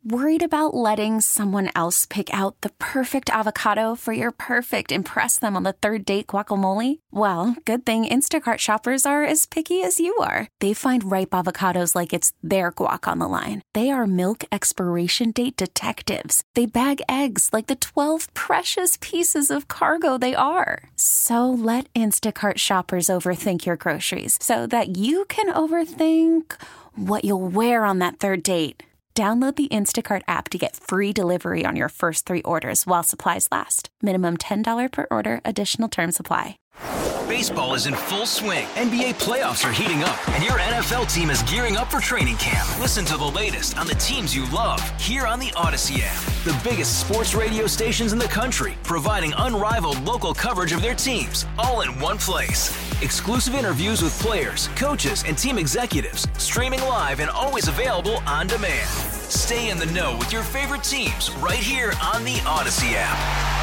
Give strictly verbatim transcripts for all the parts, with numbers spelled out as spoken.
Worried about letting someone else pick out the perfect avocado for your perfect impress them on the third date guacamole? Well, good thing Instacart shoppers are as picky as you are. They find ripe avocados like it's their guac on the line. They are milk expiration date detectives. They bag eggs like the twelve precious pieces of cargo they are. So let Instacart shoppers overthink your groceries so that you can overthink what you'll wear on that third date. Download the Instacart app to get free delivery on your first three orders while supplies last. Minimum ten dollars per order. Additional terms apply. Baseball is in full swing. N B A playoffs are heating up, and your N F L team is gearing up for training camp. Listen to the latest on the teams you love here on the Odyssey app. The biggest sports radio stations in the country, providing unrivaled local coverage of their teams, all in one place. Exclusive interviews with players, coaches, and team executives, streaming live and always available on demand. Stay in the know with your favorite teams right here on the Odyssey app.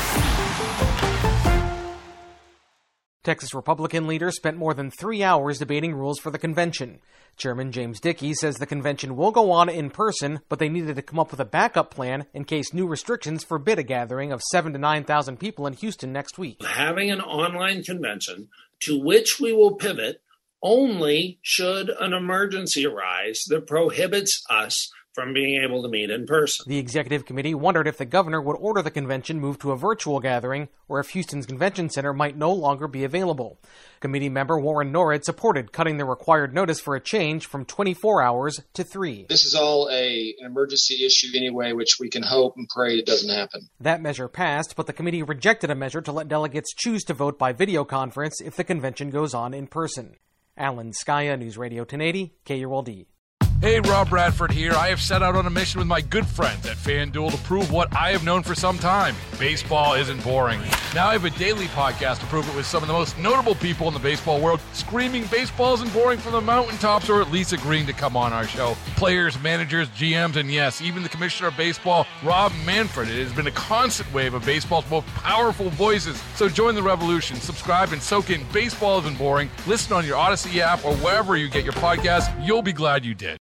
Texas Republican leaders spent more than three hours debating rules for the convention. Chairman James Dickey says the convention will go on in person, but they needed to come up with a backup plan in case new restrictions forbid a gathering of seven to nine thousand people in Houston next week. Having an online convention to which we will pivot only should an emergency arise that prohibits us from being able to meet in person. The executive committee wondered if the governor would order the convention moved to a virtual gathering, or if Houston's convention center might no longer be available. Committee member Warren Norrid supported cutting the required notice for a change from twenty-four hours to three. This is all a, an emergency issue anyway, which we can hope and pray it doesn't happen. That measure passed, but the committee rejected a measure to let delegates choose to vote by video conference if the convention goes on in person. Alan Skaya, News Radio ten eighty, K U L D. Hey, Rob Bradford here. I have set out on a mission with my good friends at FanDuel to prove what I have known for some time. Baseball isn't boring. Now I have a daily podcast to prove it with some of the most notable people in the baseball world, screaming baseball isn't boring from the mountaintops, or at least agreeing to come on our show. Players, managers, G Ms, and yes, even the commissioner of baseball, Rob Manfred. It has been a constant wave of baseball's most powerful voices. So join the revolution. Subscribe and soak in Baseball Isn't Boring. Listen on your Odyssey app or wherever you get your podcasts. You'll be glad you did.